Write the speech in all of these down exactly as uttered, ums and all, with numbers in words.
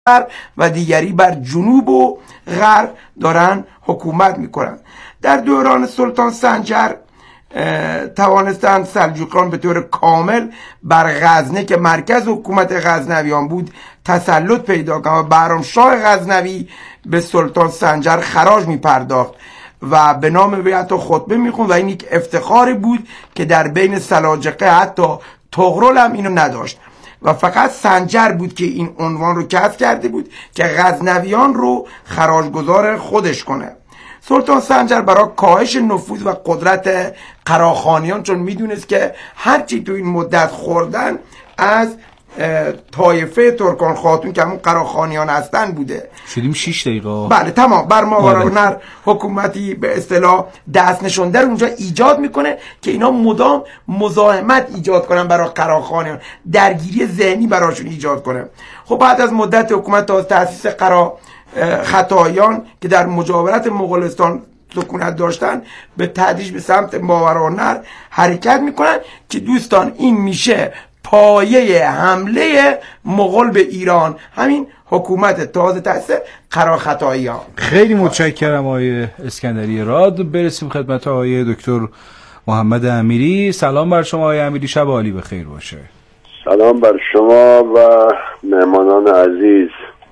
و دیگری بر جنوب و غرب دارن حکومت میکنن. در دوران سلطان سنجر توانستند سلجوقیان به طور کامل بر غزنه که مرکز حکومت غزنویان بود تسلط پیدا کنند و بهرامشاه غزنوی به سلطان سنجر خراج می پرداخت و به نام وی حتی خطبه میخوند و این یک افتخاری بود که در بین سلاجقه حتی طغرل هم اینو نداشت و فقط سنجر بود که این عنوان رو کسب کرده بود که غزنویان رو خراجگزار خودش کنه. سلطان سنجر برای کاهش نفوذ و قدرت قراخانیان، چون میدونست که هرچی تو این مدت خوردن از طایفه ترکان خاتون که همون قراخانیان هستن بوده. شدیم شش دقیقه. بله تمام. بر ماورالنهر حکومتی به اصطلاح دست نشونده رو اونجا ایجاد میکنه که اینا مدام مزاحمت ایجاد کنن برای قراخانیان، درگیری ذهنی براشون ایجاد کنه. خب بعد از مدت حکومت تا تأسیس قرا ختایان که در مجاورت مغولستان سکونت داشتن به تدریج به سمت ماورالنهر حرکت میکنن که دوستان این میشه پایه حمله مغول به ایران، همین حکومت تازه تأسیس قرا ختایان. خیلی متشکرم آقای اسکندری راد. برسیم خدمت آقای دکتر محمد امیری. سلام بر شما آقای امیری، شب عالی بخیر باشه. سلام بر شما و مهمانان عزیز.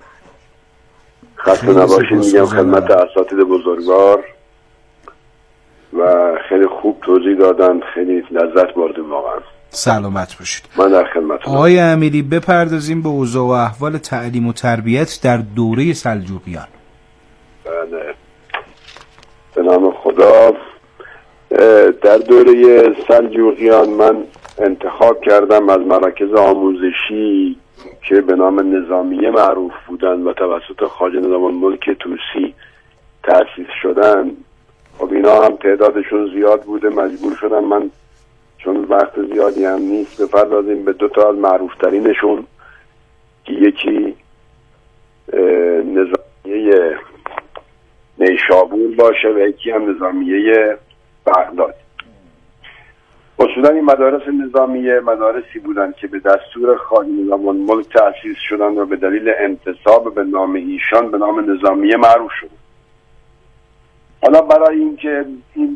خسته نباشید میگم خدمت اساتید بزرگوار و خیلی خوب توضیح دادن، خیلی لذت بردیم واقعا. سلامت باشید. من در خدمتتونم. آقای امیری بپردازیم به اوضاع و احوال تعلیم و تربیت در دوره سلجوقیان. بله به نام خدا. در دوره سلجوقیان من انتخاب کردم از مراکز آموزشی که به نام نظامیه معروف بودن و توسط خواجه نظام الملک طوسی تأسیس شدن. خب اینا هم تعدادشون زیاد بوده، مجبور شدم من چون وقت زیادی هم نیست بپردازیم به دو تا از معروف ترینشون که یکی نظامیه نیشابور باشه و یکی هم نظامیه بغداد. اصولا این مدارس نظامیه مدارسی بودند که به دستور خواجه نظام الملک تأسیس شدند و به دلیل انتساب به نام ایشان به نام نظامیه معروف شد. حالا برای اینکه این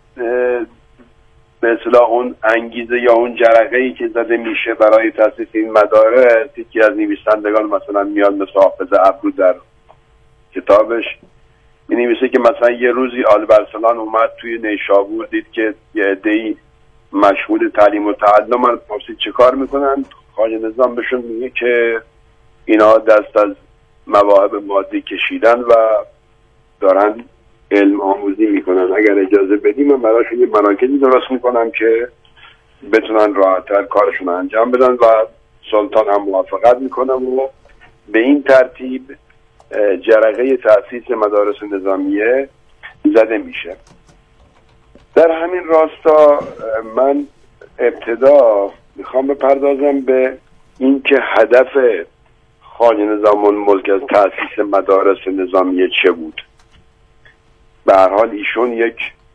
به اصطلاح اون انگیزه یا اون جرقه‌ای که زده میشه برای تأسیس این مدارس، یکی از نویسندگان مثلا میاد مثل حافظ عبدو در کتابش می‌نویسه که مثلا یه روزی آلبرسلان اومد توی نیشابور، دید که یه عده‌ای مشغول تعلیم و تعلم، من پرسید چه کار میکنن؟ خواجه نظام بهشون میگه که اینا دست از مواهب مادی کشیدن و دارن علم آموزی میکنن، اگر اجازه بدیم من براشون یه مراکزی درست میکنم که بتونن راحت‌تر کارشون انجام بدن و سلطان هم موافقت میکنم و به این ترتیب جرقه تأسیس مدارس نظامیه زده میشه. در همین راستا من ابتدا میخوام بپردازم به این که هدف خواجه نظام الملک از تأسیس مدارس نظامیه چه بود. به هر حال ایشون یک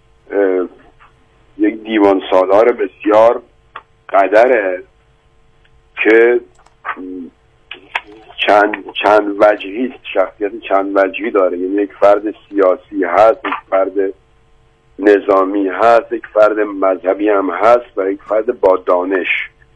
یک دیوان سالار بسیار قدره که چند چند وجهی است، شخصیت چند وجهی داره، یعنی یک فرد سیاسی هست، یک فرد نظامی هست، یک فرد مذهبی هم هست و یک فرد با دانش.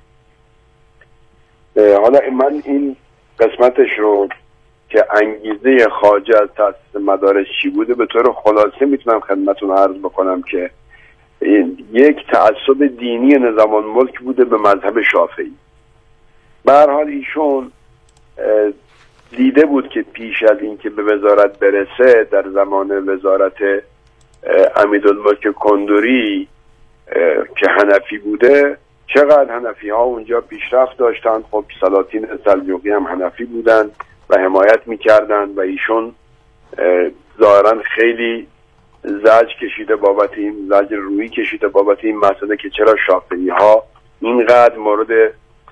حالا من این قسمتش رو که انگیزه خواجه از تأسیس مدارس چی بوده به طور خلاصه میتونم خدمتتون عرض بکنم که یک تعصب دینی نظام الملک بوده به مذهب شافعی. به هر حال ایشون دیده بود که پیش از این که به وزارت برسه در زمان وزارت امیرالملک کندوری که حنفی بوده چقدر حنفی ها اونجا پیشرفت داشتن. خب سلاطین سلجوقی هم حنفی بودن و حمایت میکردن و ایشون ظاهرا خیلی زجر کشیده بابت این زجر روی کشیده بابت این مسئله که چرا شافعی ها اینقدر مورد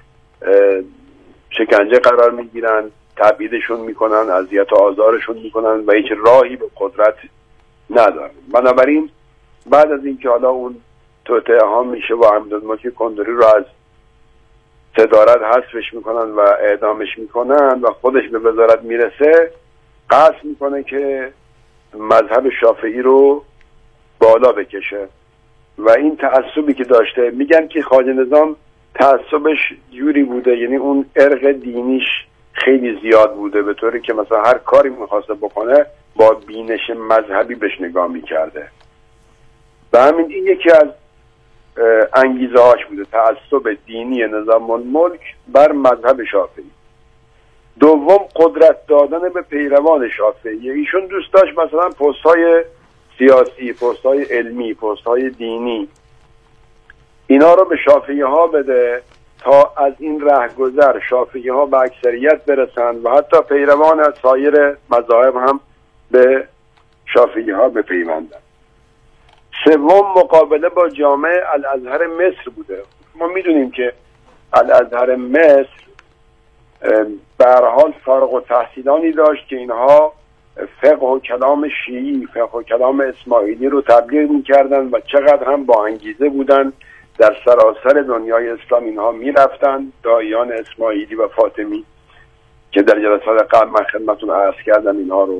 شکنجه قرار میگیرن، تبعیدشون میکنن، اذیت و آزارشون میکنن و هیچ راهی به قدرت ندارن. بنابراین بعد از اینکه حالا اون توطئه ها میشه و امیرالملک کندوری رو از صدارت حذفش میکنن و اعدامش میکنن و خودش به وزارت میرسه، قصد میکنه که مذهب شافعی رو بالا بکشه و این تعصبی که داشته، میگن که خواجه نظام تعصبش جوری بوده، یعنی اون ارق دینیش خیلی زیاد بوده، به طوری که مثلا هر کاری میخواسته بکنه با بینش مذهبی بهش نگاه میکرده و همین این یکی از انگیزه هاش بوده، تعصب دینی نظام الملک بر مذهب شافعی. دوم قدرت دادن به پیروان شافعی. ایشون دوست داشت مثلا پست های سیاسی، پست های علمی، پست های دینی، اینا رو به شافعی ها بده تا از این رهگذر شافعی ها به اکثریت برسند و حتی پیروان از سایر مذاهب هم به شافعی ها بپیوندند. سوم مقابله با جامعه الازهر مصر بوده. ما میدونیم که الازهر مصر به هر حال فارغ التحصیلانی داشت که اینها فقه و کلام شیعی، فقه و کلام اسماعیلی رو تبلیغ میکردن و چقدر هم با انگیزه بودن، در سراسر دنیای اسلام اینها میرفتن، دایان اسماعیلی و فاطمی که در جلسات قبل من خدمتتون عرض کردم اینها رو.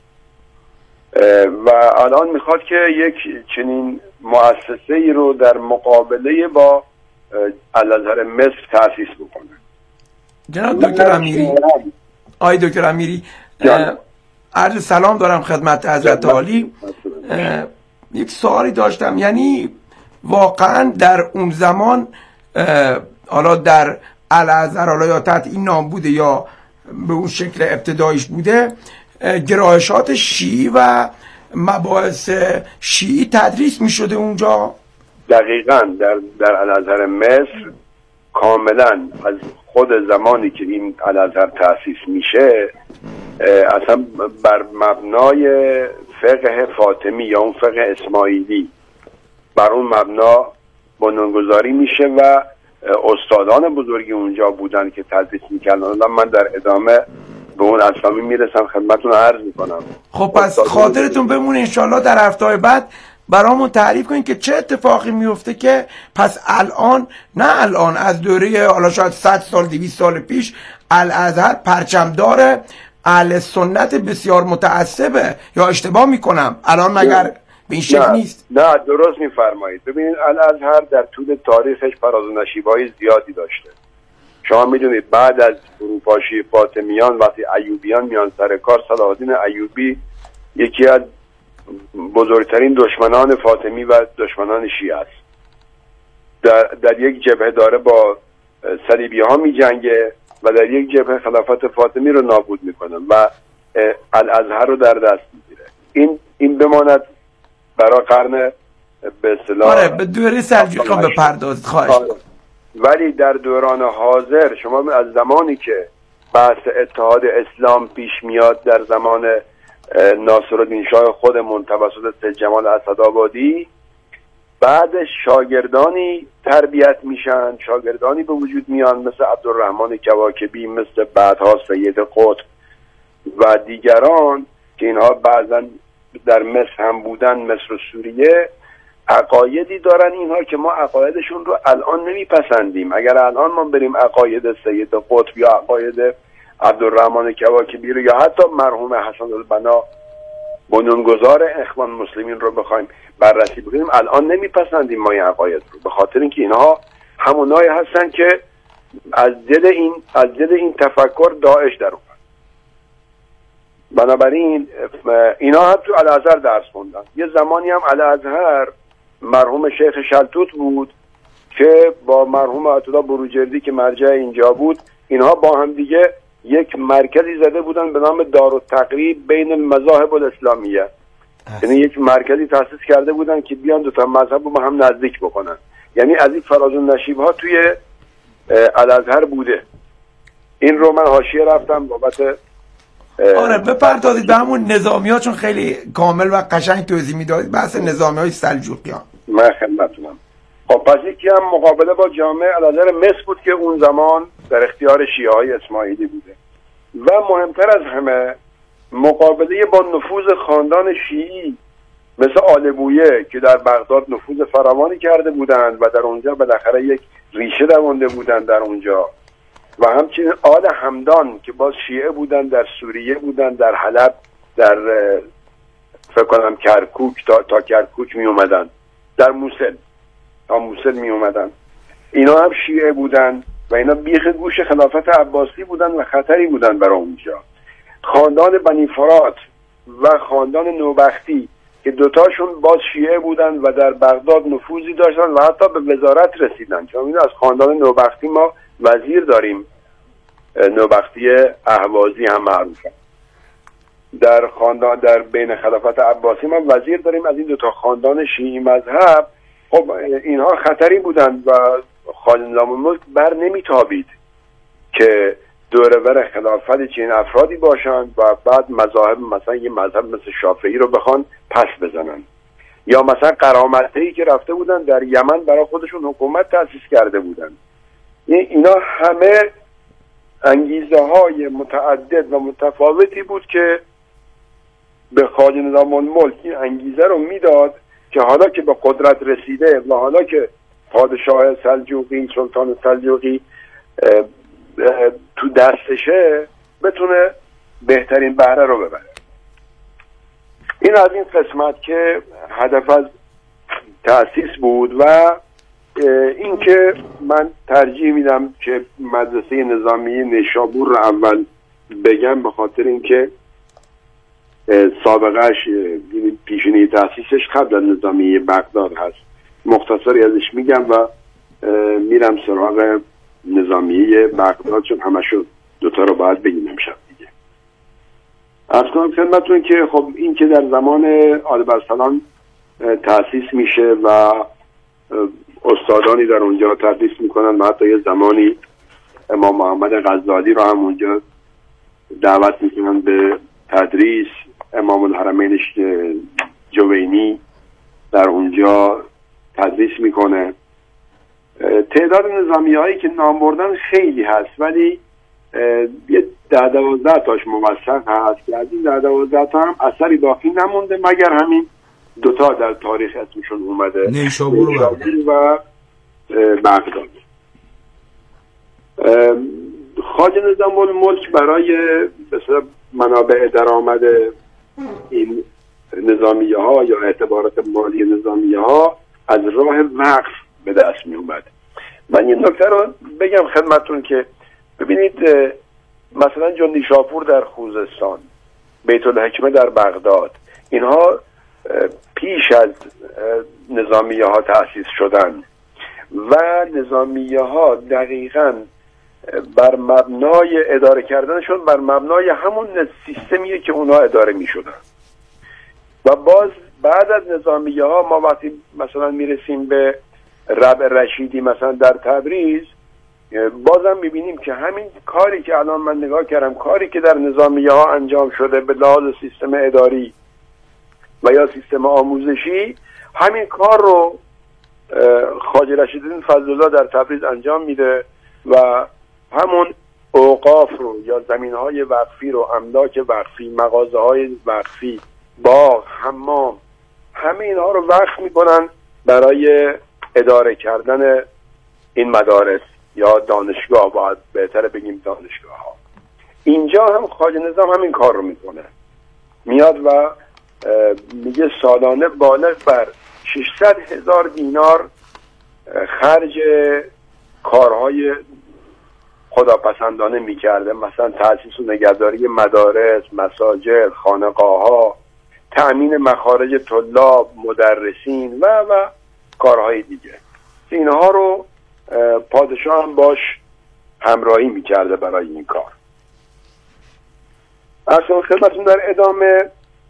و الان میخواد که یک چنین مؤسسه ای رو در مقابله با الازهر مصر تأسیس بکنه. جناب دکتر امیری، آی دکتر امیری، عرض سلام دارم خدمت حضرت عالی. یک سوالی داشتم، یعنی واقعا در اون زمان حالا در الازهر، حالا یا تحت این نام بوده یا به اون شکل ابتدایش بوده، گرایشات شیعی و مباحث شیعی تدریس می شده اونجا؟ دقیقاً در در الازهر مصر کاملا از خود زمانی که این الازهر تأسیس میشه اصلا بر مبنای فقه فاطمی یا اون فقه اسماعیلی بر اون مبنا بنیانگذاری میشه و استادان بزرگی اونجا بودن که تدریس میکردن. من در ادامه به اون اسامی میرسم، خدمتتون عرض میکنم. خب پس خاطرتون بمونه انشالله در هفته‌های بعد برامون تعریف کنین که چه اتفاقی میفته که پس الان، نه الان، از دوره حالا شاید صد سال دویست سال پیش الازهر پرچمدار اهل سنت بسیار متعصبه، یا اشتباه میکنم؟ الان مگر به این شکل نیست؟ نه درست میفرمایید. ببینید الازهر در طول تاریخش فراز و نشیب‌های زیادی داشته. شما میدونید بعد از فروپاشی فاطمیان وقتی ایوبیان میان سر کار، صلاح الدین ایوبی یکی از بزرگترین دشمنان فاطمی و دشمنان شیعه است. در, در یک جبهه داره با صلیبی ها می جنگه و در یک جبهه خلافت فاطمی رو نابود میکنه و الازهر رو در دست میگیره. این این بماند برای قرن به اصطلاح. آره به دوره سلجوقیان بپردازید خواهش. آره. ولی در دوران حاضر شما از زمانی که بحث اتحاد اسلام پیش میاد در زمان ناصرالدین شاه خودمون توسط سید جمال اسدآبادی، بعدش شاگردانی تربیت میشن، شاگردانی به وجود میان مثل عبدالرحمن کواکبی، مثل بعدها سید قطب و دیگران که اینها بعضا در مصر هم بودن، مصر و سوریه. عقایدی دارن اینها که ما عقایدشون رو الان نمیپسندیم. اگر الان ما بریم عقاید سید قطب یا عقاید عبدالرحمن کواکبی رو یا حتی مرحوم حسن البنا بنیانگذار اخوان مسلمین رو بخوایم بررسی بکنیم، الان نمیپسندیم ما این عقاید رو، به خاطر اینکه اینها همونایی هستن که از دل این از دل این تفکر داعش در اومد. بنابراین اینا هم تو الازهر درس خوندن. یه زمانی هم الازهر مرحوم شیخ شلتوت بود که با مرحوم آیت الله بروجردی که مرجع اینجا بود، اینها با هم دیگه یک مرکزی زده بودن به نام دارالتقریب بین المذاهب الاسلامیه. یعنی یک مرکزی تأسیس کرده بودن که بیان دو تا مذهب رو با هم نزدیک بکنن. یعنی از این فراز و نشیب ها توی الازهر بوده. این رو من حاشیه رفتم بابت. آره بپردازید به همون نظامی ها، چون خیلی کامل و قشنگ توضیح میدادید بحث نظامی های سلجوقیان. من خدمتتونم. خب پس یکی هم مقابله با جامعه الازهر مصر بود که اون زمان در اختیار شیعه های اسماعیلی بوده و مهمتر از همه مقابله با نفوذ خاندان شیعی مثل آل بویه که در بغداد نفوذ فراوانی کرده بودند و در اونجا بالاخره یک ریشه دوانده بودند در اونجا، و همچنین آل همدان که باز شیعه بودند، در سوریه بودند، در حلب، در فکر کنم کرکوک تا, تا کرکوک می اومدن، در موسل تا موسل می اومدن. اینا هم شیعه بودن و اینا بیخ گوش خلافت عباسی بودن و خطری بودن برای اونجا. خاندان بنی فرات و خاندان نوبختی که دوتاشون باز شیعه بودن و در بغداد نفوذی داشتن و حتی به وزارت رسیدن، چون از خاندان نوبختی ما وزیر داریم، نوبختی اهوازی هم معروفه. در خاندان در بین خلافت عباسی ما وزیر داریم از این دو تا خاندان شیعی مذهب. خب اینها خطری بودند و خالد نظام الملک بر نمیتابید که دورور خلافت چنین افرادی باشند و بعد مذاهب مثلا یه مذهب مثل شافعی رو بخوان پس بزنن، یا مثلا قرامطه‌ای که رفته بودن در یمن برای خودشون حکومت تأسیس کرده بودن. اینا همه انگیزه های متعدد و متفاوتی بود که به خالد نظام الملک این انگیزه رو میداد که حالا که به قدرت رسیده و حالا که پادشاه سلجوقی، سلطان سلجوقی تو دستشه، بتونه بهترین بهره رو ببره. این از این قسمت که هدف از تأسیس بود. و این که من ترجیح میدم که مدرسه نظامی نیشابور رو اول بگم، به خاطر اینکه سابقهش پیشینه تأسیسش قبل از نظامی بغداد هست. مختصری ازش میگم و میرم سراغ نظامی بغداد، چون همشو دوتا رو باید بگیم امشب دیگه. از کنم خدمتتون که خب این که در زمان آل برسلان تأسیس میشه و استادانی در اونجا تدریس میکنن و حتی یه زمانی امام محمد غزالی رو هم اونجا دعوت میکنن به تدریس. امام الحرمین جوینی در اونجا تدریس میکنه. تعداد نظامی هایی که نام بردن خیلی هست، ولی یه ده دوازده تاش موثق هست که از این ده دوازده تا هم اثری باقی نمونده مگر همین دوتا در تاریخ اسمشون اومده، نیشابور و بغداد. خواجه نظام الملک برای مثلا منابع درآمد این نظامیه ها یا اعتبارات مالی نظامیه ها از راه وقف به دست می اومد. من این نکته رو بگم خدمتون که ببینید مثلا جندی شاپور در خوزستان، بیت الحکمه در بغداد، اینها پیش از نظامیه ها تأسیس شدن و نظامیه ها دقیقاً بر مبنای اداره کردنشون بر مبنای همون سیستمیه که اونا اداره می شدن. و باز بعد از نظامیه ها ما وقتی مثلا می رسیم به ربع رشیدی مثلا در تبریز، بازم می بینیم که همین کاری که الان من نگاه کردم، کاری که در نظامیه ها انجام شده به لحاظ سیستم اداری و یا سیستم آموزشی، همین کار رو خواجه رشیدالدین فضل‌الله در تبریز انجام میده و همون اوقاف رو یا زمین‌های وقفی رو، املاک وقفی، مغازه‌های وقفی، باغ، حمام، همه اینها رو وقف میکنن برای اداره کردن این مدارس یا دانشگاه، باید بهتره بگیم دانشگاه ها. اینجا هم خواجه نظام همین کار رو میکنه، میاد و میگه سالانه بالغ بر ششصد هزار دینار خرج کارهای خداپسندانه میکرده، مثلا تأسیس و نگهداری مدارس، مساجد، خانقاه ها، تأمین مخارج طلاب، مدرسین و و کارهای دیگه. اینها رو پادشاه هم باش همراهی میکرده برای این کار. اصلا خدمتون در ادامه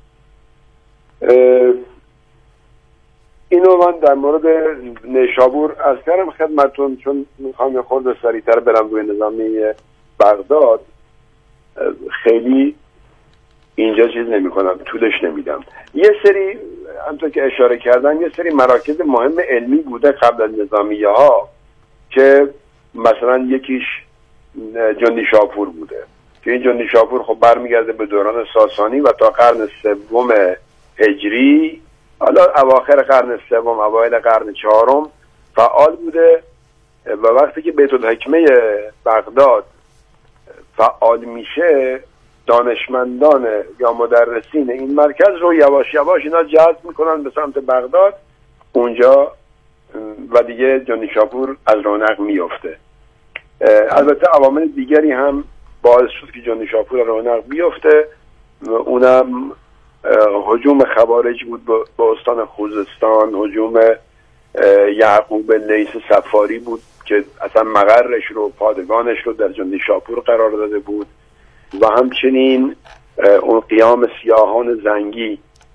اینو من در مورد نیشابور از کردم خدمتون، چون میخوام یه خورده سریعتر برم روی نظامی بغداد. خیلی اینجا چیز نمی کنم، طولش نمیدم. یه سری همونطور که اشاره کردن یه سری مراکز مهم علمی بوده قبل از نظامیه ها که مثلا یکیش جندی شاپور بوده که این جندی شاپور خب برمیگرده به دوران ساسانی و تا قرن سوم هجری حالا اواخر قرن سوم اوایل قرن چهارم فعال بوده و وقتی که بیت الحکمه بغداد فعال میشه دانشمندان یا مدرسین این مرکز رو یواش یواش اینا جذب میکنن به سمت بغداد اونجا و دیگه جانیشاپور از رونق میفته. البته عوامل دیگری هم باعث شد که جانیشاپور رونق بیفته، اونم هجوم خوارج بود به استان خوزستان، هجوم یعقوب لیث صفاری بود که اصلا مقرش رو پادگانش رو در جانیشاپور قرار داده بود و همچنین اون قیام سیاهان زنگی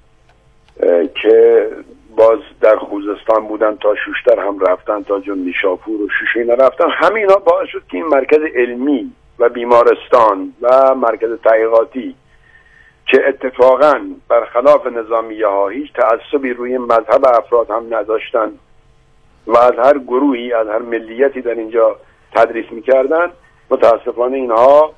که باز در خوزستان بودن تا شوشتر هم رفتن تا جانیشاپور و شوشینه رفتن، همینا باعث شد که این مرکز علمی و بیمارستان و مرکز تحقیقاتی که اتفاقا برخلاف نظامیه ها هیچ تعصبی روی مذهب افراد هم نداشتن و از هر گروهی از هر ملیتی در اینجا تدریس میکردن، متاسفانه اینها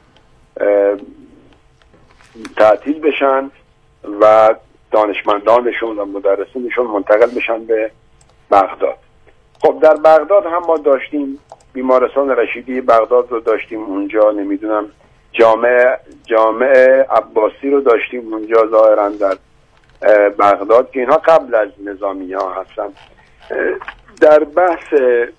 تعطیل بشن و دانشمندانشون و مدرسینشون منتقل بشن به بغداد. خب در بغداد هم ما داشتیم بیمارستان رشیدی بغداد رو داشتیم اونجا، نمیدونم جامعه جامعه عباسی رو داشتیم اونجا ظاهرا در بغداد که اینها قبل از نظامی ها هستن. در بحث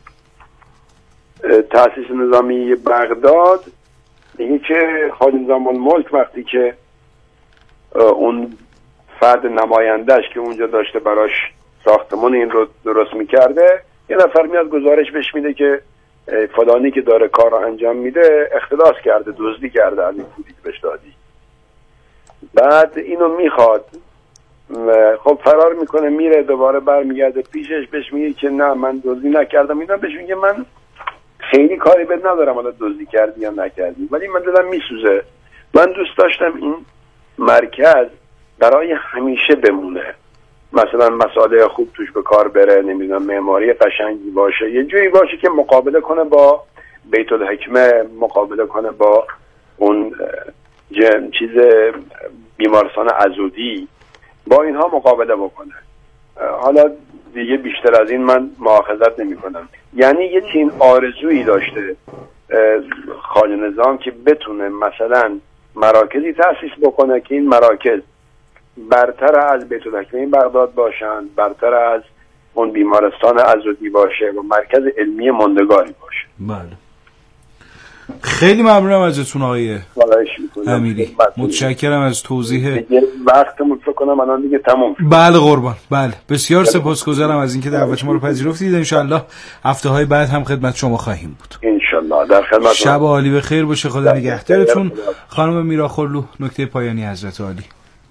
تأسیس نظامی بغداد میگه که خواجه نظام الملک وقتی که اون فرد نمایندهش که اونجا داشته براش ساختمان این رو درست میکرده، یه نفر میاد گزارش بهش میده که فلانی که داره کار رو انجام میده اختلاس کرده، دزدی کرده از این پولی که بهش دادی. بعد اینو میخواد، خب فرار میکنه میره دوباره برمیگرده پیشش، بهش میگه که نه من دزدی نکردم. اینا بهش میگه من خیلی کاری بد ندارم حالا دزدی کردی یا نکردی، ولی من دلم میسوزه، من دوست داشتم این مرکز برای همیشه بمونه، مثلا مسائل خوب توش به کار بره، نمیدونم معماری قشنگی باشه، یه جوری باشه که مقابله کنه با بیت الحکمه، مقابله کنه با اون چیز بیمارستان عزودی، با اینها مقابله بکنه. حالا دیگه بیشتر از این من مؤاخذت نمی کنم. یعنی یه چین آرزویی داشته خواجه نظام که بتونه مثلا مراکزی تأسیس بکنه که این مراکز برتر از بیت الحکمه بغداد باشن، برتر از اون بیمارستان عزودی باشه و مرکز علمی ماندگاری باشه. بله، خیلی ممنونم ازتون آقای امیری، متشکرم از توضیح. وقتمون فکر کنم الان دیگه تموم شد. بله قربان، بله بسیار سپاسگزارم از اینکه دعوت ما رو پذیرفتید. ان شاء الله هفته های بعد هم خدمت شما خواهیم بود. ان شاء الله. در خدمت. شب عالی بخیر باشه، خدا نگهدارتون. خانم میراخلو، نکته پایانی حضرت عالی.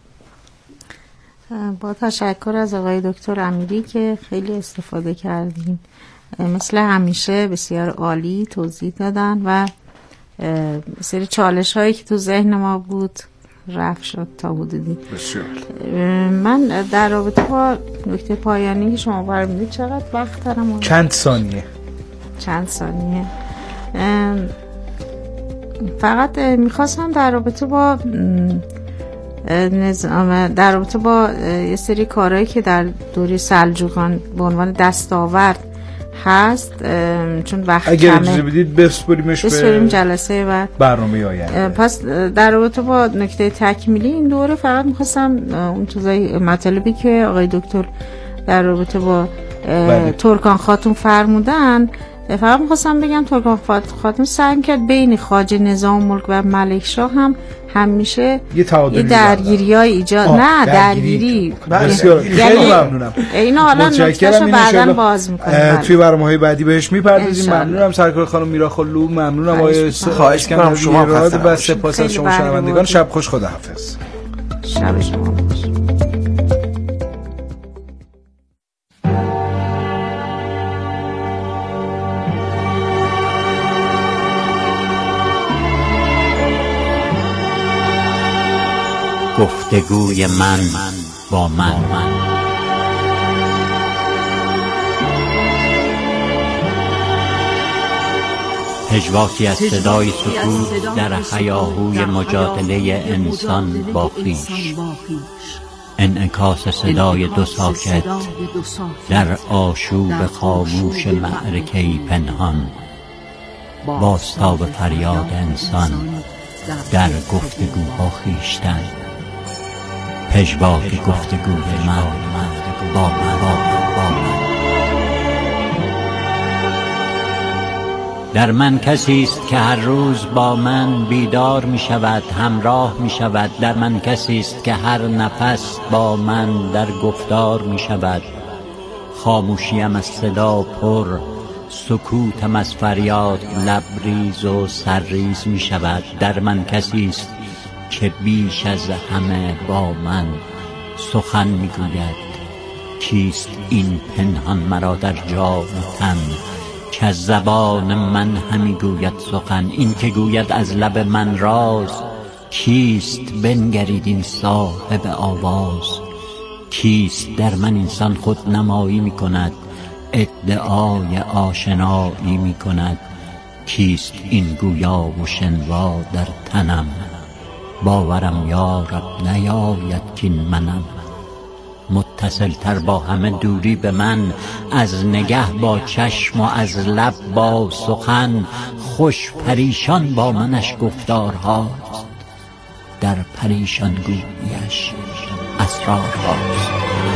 با تشکر از آقای دکتر امیری که خیلی استفاده کردیم، مثل همیشه بسیار عالی توضیح دادن و سری چالش هایی که تو ذهن ما بود رفع شد تا حدودی. بسیار. من در رابطه با نکته پایانی که شما فرمودید چقدر وقت دارم؟ چند ثانیه چند ثانیه فقط میخواستم در رابطه با نظام، در رابطه با یه سری کارهایی که در دوره سلجوقیان به عنوان دستاورد هست، چون وقت اگر کمه اجازه بدید بسپریمش بسپریم به جلسه بعد برنامه آینده. پس در رابطه با نکته تکمیلی این دوره فقط میخواستم اون چیزای مطالبی که آقای دکتر در رابطه با ترکان خاتون فرمودن فقط میخواستم بگم ترکان خاتون سعی کرد بین خواجه نظام ملک و ملک شاه هم همیشه یه تعادلی درگیریای ایجاد نه درگیری. بسیار خیلی ممنونم. اینا حالا نکتهشو بعداً باز می‌کنیم توی برنامه‌های بعدی بهش می‌پردازیم. ممنونم سرکار خانم میراخلو، ممنونم آقای خواهش می‌کنم شما راد و سپاس از شما شنوندگان. شب خوش، خداحافظ. شب شما خوش. گفتگوی من با من. پژواکی از صدای سکوت در هیاهوی مجادله انسان با خویش. انعکاس صدای دو ساکت در آشوب خاموش معرکه‌ای پنهان، بازتاب فریاد انسان در گفتگوها خویشتن، پژواک گفتگوی من با من با من. در من کسی است که هر روز با من بیدار می شود، همراه می شود. در من کسی است که هر نفس با من در گفتار می شود. خاموشیم از صدا پر، سکوتم از فریاد لبریز و سرریز می شود. در من کسی است که بیش از همه با من سخن می گوید. کیست این پنهان مرا در جان و تن، که از زبان من همی گوید سخن؟ این که گوید از لب من راز، کیست بنگرید این صاحب آواز؟ کیست در من انسان خود نمایی می کند، ادعای آشنایی می کند؟ کیست این گویا و شنوا در تنم؟ باورم یا رب نیاید کین منم. متصل تر با همه دوری به من، از نگه با چشم و از لب با سخن. خوش پریشان با منش گفتارهاست، در پریشان گوییش اسرارهاست.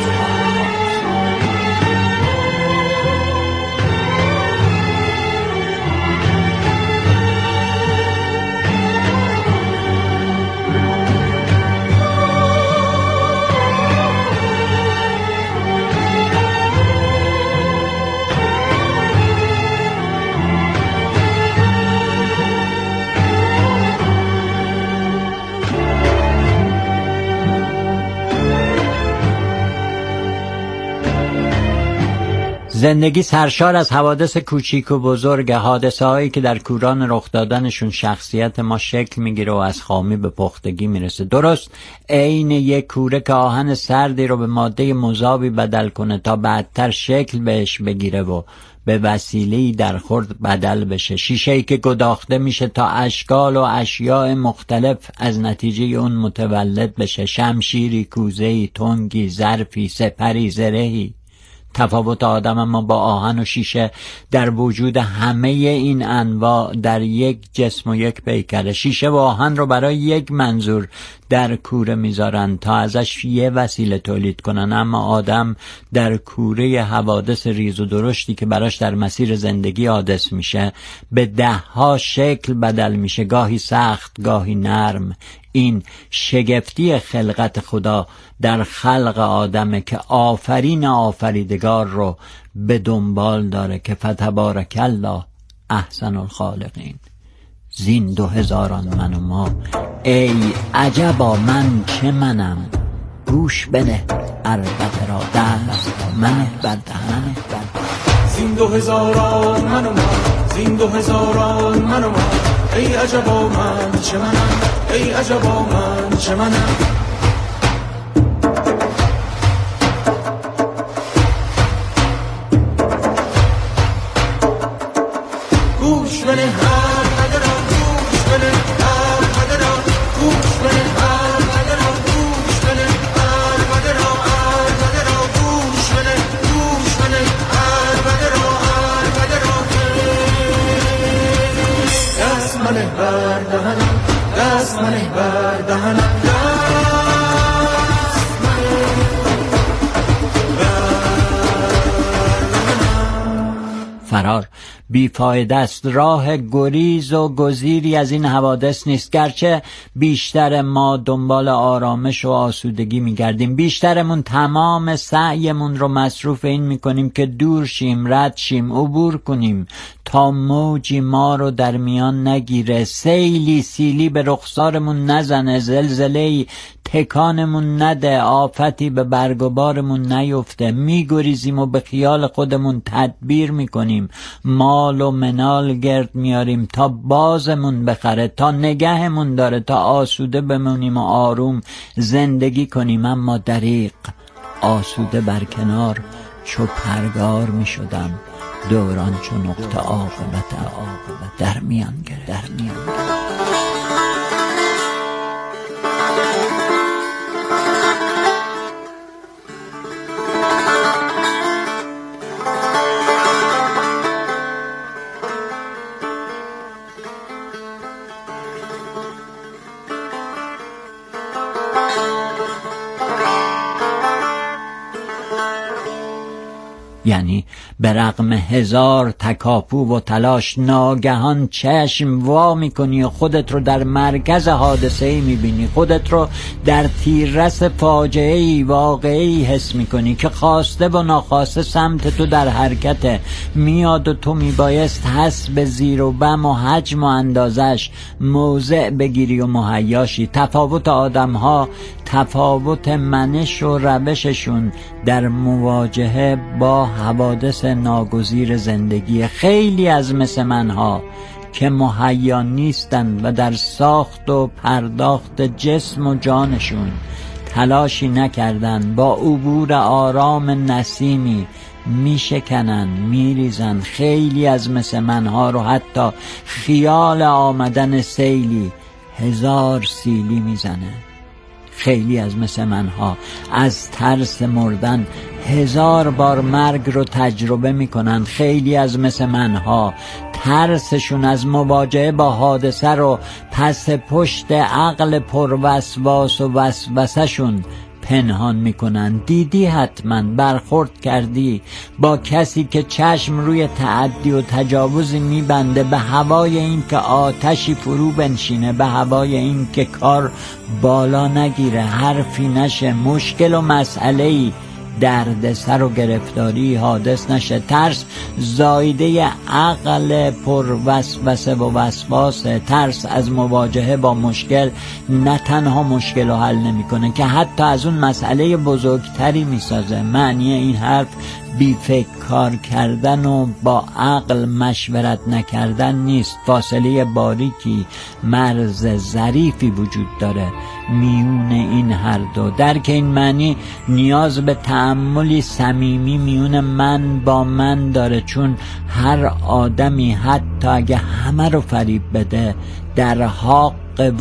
زندگی سرشار از حوادث کوچیک و بزرگ، حادثه هایی که در کوران رخ دادنشون شخصیت ما شکل میگیره و از خامی به پختگی میرسه. درست عین یک کوره که آهن سردی رو به ماده مذابی بدل کنه تا بعدتر شکل بهش بگیره و به وسیله‌ای در خورد بدل بشه. شیشه‌ای که گداخته میشه تا اشکال و اشیاء مختلف از نتیجه اون متولد بشه. شمشیری، کوزه‌ای، تنگی، ظرفی، سپری، زرهی. تفاوت آدم اما با آهن و شیشه در وجود همه این انواع در یک جسم و یک پیکره. شیشه و آهن رو برای یک منظور در کوره میذارن تا ازش یه وسیله تولید کنن، اما آدم در کوره حوادث ریز و درشتی که براش در مسیر زندگی حادث میشه به ده ها شکل بدل میشه، گاهی سخت گاهی نرم. این شگفتی خلقت خدا در خلق آدمه که آفرین آفریدگار رو به دنبال داره که فتبارک الله احسن الخالقین. زین دو هزاران من و ما، ای عجبا من چه منم؟ گوش بده عربده را دست منه بر دهنه بر. زین دو هزاران من و ما، زین دو هزاران من و ما، ای عجبا من چه منم؟ ای عجبا من چه منم؟ گوش بده هر قدرم، گوش بده هر قدرم، گوش بده هر قدرم، گوش بده هر قدرم، هر قدرم، گوش بده، گوش بده هر قدرم، هر قدرم. دست منه بر دهنم، دست منه بر دهنم، دست منه فرار بیفایده است. راه گریز و گزیری از این حوادث نیست. گرچه بیشتر ما دنبال آرامش و آسودگی میگردیم، بیشترمون تمام سعیمون رو مصروف این میکنیم که دور شیم، رد شیم، عبور کنیم تا موجی ما رو در میان نگیره، سیلی سیلی به رخسارمون نزنه، زلزله‌ای تکانمون نده، آفتی به برگ و بارمون نیفته. میگریزیم و به خیال خودمون تدبیر میکنیم، مال و منال گرد میاریم تا بازمون بخره، تا نگهمون داره، تا آسوده بمونیم و آروم زندگی کنیم. اما دریغ آسوده برکنار چو پرگار میشدم، دوران چو نقطه عاقبت عاقبت در میان گره در میان گره. یعنی به رغم هزار تکاپو و تلاش ناگهان چشم وا میکنی و خودت رو در مرکز حادثه‌ای میبینی، خودت رو در تیررس فاجعه‌ای واقعی حس میکنی که خواسته و ناخواسته سمت تو در حرکته میاد و تو میبایست حسب زیر و بم و حجم و اندازش موضع بگیری و مهیاشی. تفاوت آدم‌ها، تفاوت منش و روششون در مواجهه با حوادث ناگزیر زندگی. خیلی از مثل منها که مهیا نیستن و در ساخت و پرداخت جسم و جانشون تلاشی نکردن، با عبور آرام نسیمی میشکنن، میریزن. خیلی از مثل منها رو حتی خیال آمدن سیلی هزار سیلی میزنه. خیلی از مثل منها از ترس مردن هزار بار مرگ رو تجربه میکنن. خیلی از مثل منها ترسشون از مواجهه با حادثه رو پس پشت عقل پروسواس و وسوسه‌شون پنهان میکنن. دیدی حتما، برخورد کردی با کسی که چشم روی تعدی و تجاوزی میبنده به هوای این که آتشی فرو بنشینه، به هوای این که کار بالا نگیره، حرفی نشه، مشکل و مسئله‌ای، درد سر و گرفتاری حادث نشه. ترس زایده عقل پر وسوسه و وسواسه. ترس از مواجهه با مشکل نه تنها مشکل رو حل نمیکنه که حتی از اون مسئله بزرگتری میسازه. معنی این حرف بی فکر کار کردن و با عقل مشورت نکردن نیست. فاصله باریکی، مرز ظریفی وجود داره میون این هر دو. درک این معنی نیاز به تأملی صمیمی میون من با من داره، چون هر آدمی حتی اگه همه رو فریب بده در حق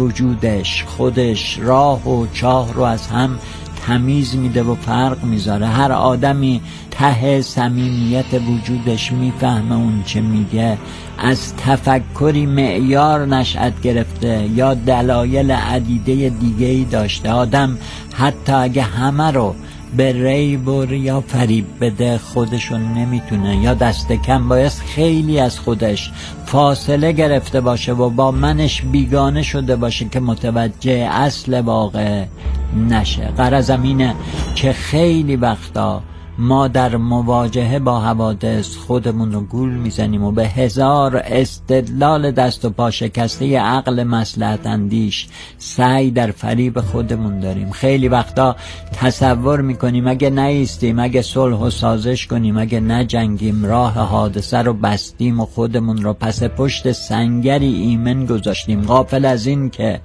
وجودش خودش راه و چاه رو از هم تمیز میده و فرق میذاره. هر آدمی ته صمیمیت وجودش میفهمه اون چه میگه. از تفکری معیار نشأت گرفته یا دلایل عدیده دیگه‌ای داشته. آدم حتی اگه همه رو به ری بر یا فریب بده خودشون نمیتونه، یا دست کم بایست خیلی از خودش فاصله گرفته باشه و با منش بیگانه شده باشه که متوجه اصل واقع نشه. غرضم اینه که خیلی وقتا ما در مواجهه با حوادث خودمون رو گول میزنیم و به هزار استدلال دست و پا شکسته عقل مصلحت اندیش سعی در فریب خودمون داریم. خیلی وقتا تصور میکنیم اگه نایستیم، اگه صلح و سازش کنیم، اگه نجنگیم، راه حادثه رو بستیم و خودمون رو پس پشت سنگری ایمن گذاشتیم، غافل از این که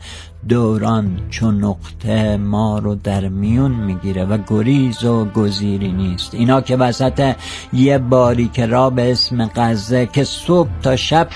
دوران چون نقطه ما رو در میون میگیره و گریز و گزیری نیست. اینا که وسط یه باریک را به اسم غزه که صبح تا شب